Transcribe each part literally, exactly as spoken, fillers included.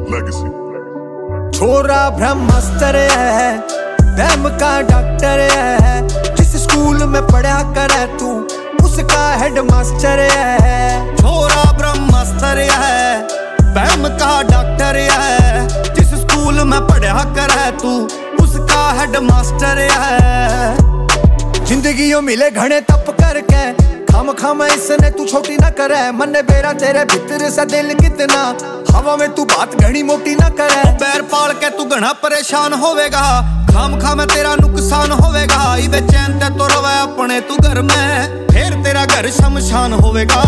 छोरा ब्रह्मास्त्र है, वहम का डॉक्टर है, जिस स्कूल में पढ़ा करे तू उसका हेडमास्टर है। छोरा ब्रह्मास्त्र है, वहम का डॉक्टर है, जिस स्कूल में पढ़ा करे तू उसका हेडमास्टर है। जिंदगी मिले घने तप करके, खाम खाम इसने तू छोटी ना करे। मन बेरा तेरे भीतर सा दिल कितना, हवा में तू बात घनी मोटी ना करे। पैर पाल के तू घना परेशान होवेगा, खाम खाम तेरा नुकसान होवेगा। इबे चैन ते तो रवे अपने तू घर में, फिर तेरा घर शमशान होवेगा।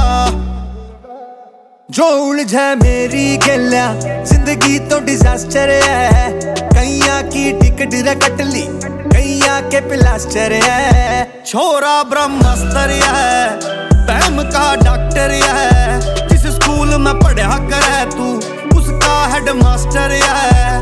जो उलझे मेरी गलिया, जिंदगी तो डिजास्टर है। कैया की टिकट रे कट ली, कैया के प्लास्टर है। छोरा ब्रह्मास्त्र है, वहम का डॉक्टर है, जिस स्कूल में पढ़ा करे तू उसका हेडमास्टर है।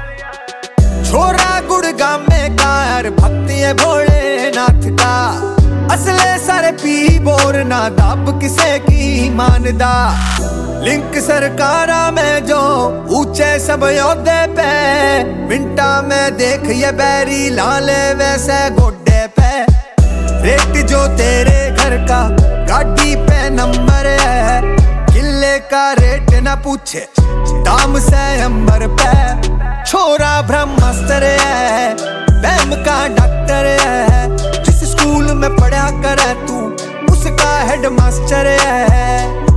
छोरा गुड़गांव में कार भक्ति है भोलेनाथ का, असले सारे पी बोर ना दब किसे की मानदा। लिंक सरकारा में जो ऊंचे सब योद्धे पे, मिंटा में देख ये बैरी लाले वैसे गोड्डे पे। रेट जो तेरे घर का गाड़ी पे नंबर है, किले का रेट ना पूछे दाम से अंबर पे। छोरा ब्रह्मास्त्र है, वहम का डॉक्टर है, जिस स्कूल में पढ़ा करे तू उसका हेडमास्टर है।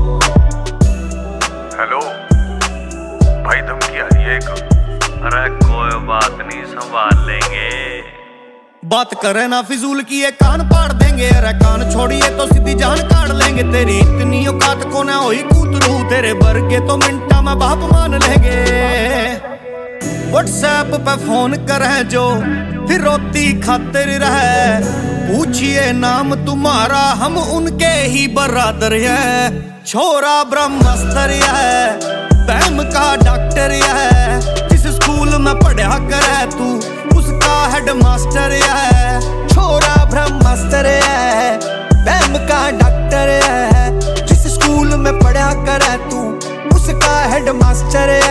हेलो भाई, धमकी आ रही है एक। अरे कोई बात नहीं, संभाल लेंगे। बात करे ना फिजूल की, ये कान पाड़ देंगे। अरे कान छोड़िए तो सीधी जान काट लेंगे। तेरी इतनी औकात को ना होई कूतरू, तेरे बरगे तो मिनटा में बाप मान लेंगे। व्हाट्सएप पे फोन करे जो, फिर रोती खातिर रहे। पूछिए नाम तुम्हारा, हम उनके ही बरादर है। छोरा ब्रह्मास्त्र है, वहम का डॉक्टर है, जिस स्कूल में पढ़ा करे तू उसका हेडमास्टर है। छोरा ब्रह्मास्त्र है, वहम का डॉक्टर है, जिस स्कूल में पढ़ा करे तू उसका हेडमास्टर